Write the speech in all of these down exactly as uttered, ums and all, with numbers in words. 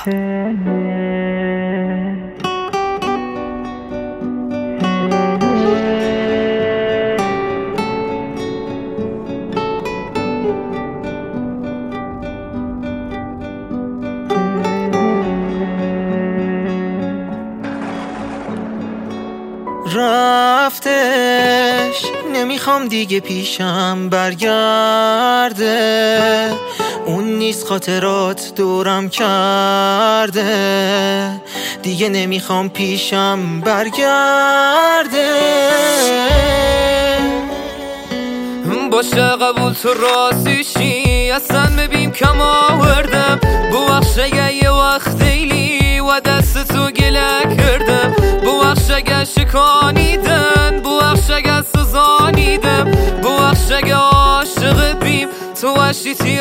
رفتش نمیخوام دیگه پیشم برگرده، اون نیست خاطرات دورم کرده، دیگه نمیخوام پیشم برگرده. باشه قبول تو راستیشی اصلا ببین کم آوردم، ببخش اگه یه وقت دیلی و دست تو گله کردم، ببخش اگه شکانیدن، ببخش اگه سزانیدم، ببخش اگه عاشق بیم تو وشی تیر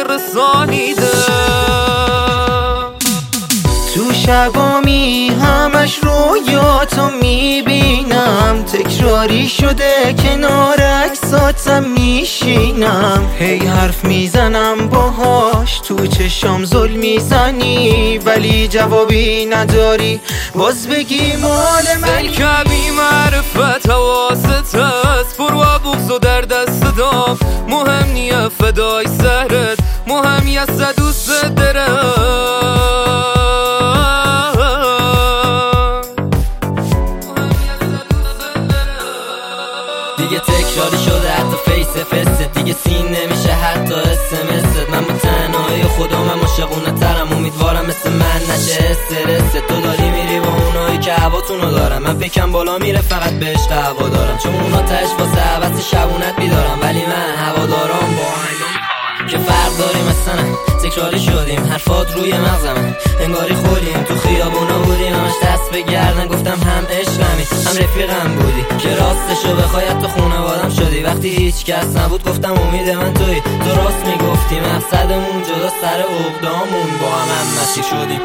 رسانیدم. تو شبامی همش رویاتو میبینم، تکراری شده کنار عکساتم میشینم، هی حرف میزنم باهاش تو چشام زل میزنی، ولی جوابی نداری باز بگی مال منی. کمی معرفت حواست هست، پر و بغض و در دست دام، مهم نیه فدای سهرت، مهم یه صد دوست دارم. دیگه تکراری شده حتی فیس فست، دیگه سین نمیشه حتی اسمست. من با تنهایی خودم هم عاشقونه ترم، امیدوارم مثل من نشه استرست. تو داری میری با اونایی که هواتونو دارم، من فکرم بالا میره فقط به عشق هوا دارم، چون اونا تش واسه حوث شبونت بیدارم، ولی من هوا دارم با که فرق داریم اصلا. تکراری شدیم حرفات روی مغزمه، انگاری خودیم تو خیابونا بودیم، همش دست به گردن گفتم هم عشقمی هم رفیقم بودی، که راستشو بخوای تو خونوادم شدی. وقتی هیچ کس نبود گفتم امید من تویی، تو راست میگفتی مقصدمون جدا سر عقدامون با هم هم مسیر شدیم.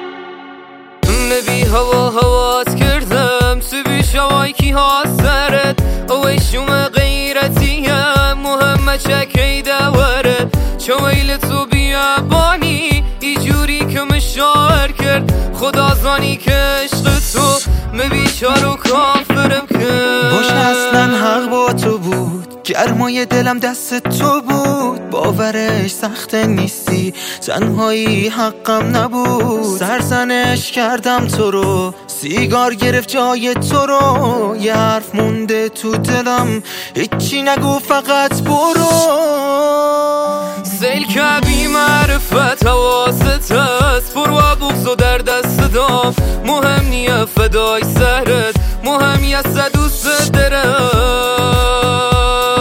بی هوا هوات کردم تو بی شوای کی ها سرت، اوی شوم غیرتیم مهم چکی دورت، چویل تو بیابانی ای جوری که مشاور کرد، خدا زانی که عشق تو مبیچار و کافرم کرد. باشه اصلا حق با تو بود، گرمای دلم دست تو بود، باورش سخت نیستی تنهایی حقم نبود، سرزنش کردم تو رو سیگار گرفت جای تو رو، یه حرف مونده تو دلم هیچی نگو فقط برو. سیل کبی معرفت حواست هست، پر و بغض و در دست دام، مهم نیه فدای سهرت، مهم یه صد دوست دارم.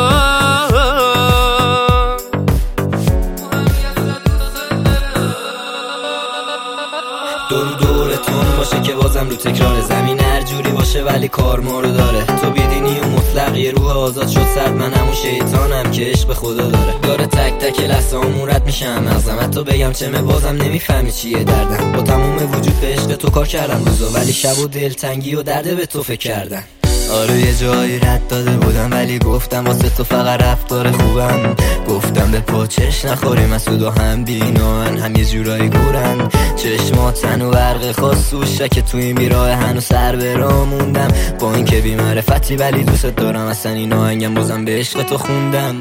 دور دورتون باشه که بازم رو تکرار، زمین هر جوری باشه ولی کار ما رو داره، تو بیدینی و مطلق یه روح آزاد شد سرد، من همون شیطانم که عشق به خدا داره، داره تک تک لحظه همون رد میشم مغزم، حتی بگم چه مه بازم نمیفهمی چیه دردم، با تموم وجود به عشق تو کار کردم روزا، ولی شب و دلتنگی و درده به تو فکر کردم. آره یه جایی رد داده بودم ولی گفتم واسه تو فقط رفتار خوبم، گفتم به پاچش نخوریم مسعود و هم بینان هم یه جورایی گورن، چشماتن و برق خاص و که توی این بیراه هنو سر برا موندم، با این که بی معرفتی ولی دوست دارم، اصلا این آهنگم بازم به عشق تو خوندم.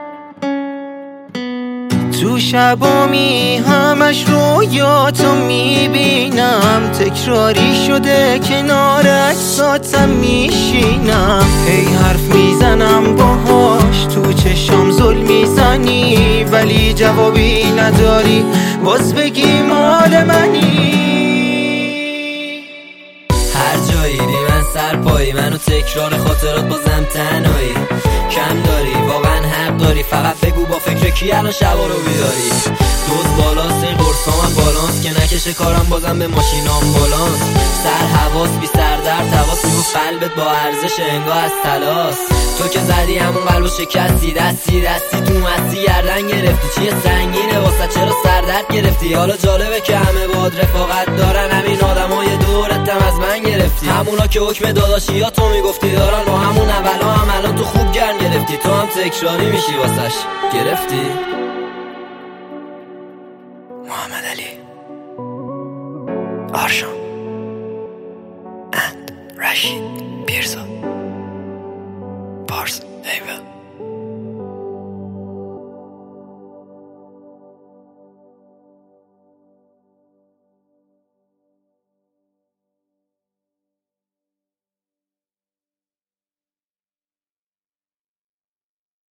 تو شبامی همش رویاتو میبینم، تکراری شده کنار عکساتم میشینم، هی حرف میزنم باهاش تو چشام زل میزنی، ولی جوابی نداری باز بگی مال منی. هر جایی بی من سرپایی، منو تکرار خاطرات بازم تنهایی، کم داری واقعا حق داری، فقط بگو با فکر کی الان شبا رو بیداری، دوز بالاست این قرصام بالانس که نکشه کارم بازم به ماشینام بالانس، سر حواس بی سر در تواس میگو قلبت با ارزش انگاه از تلاس، تو که زدی همون قلبو شکستی، دستی دستی تو مستی گردن گرفتی، چیه سنگینه واسه چرا سردرد گرفتی، حالا جالبه که همه باد رفاقت دارن، همین آدمای دورتم از من گرفتی، همونا که حکم داداشی یا تو میگفتی دارن، با همون اولا هم الان تو خوب گرم گرفتی، تو هم تکراری میشی واسش گرفتی. محمد علی آرشان اند رشید پیرزاد پارس ایول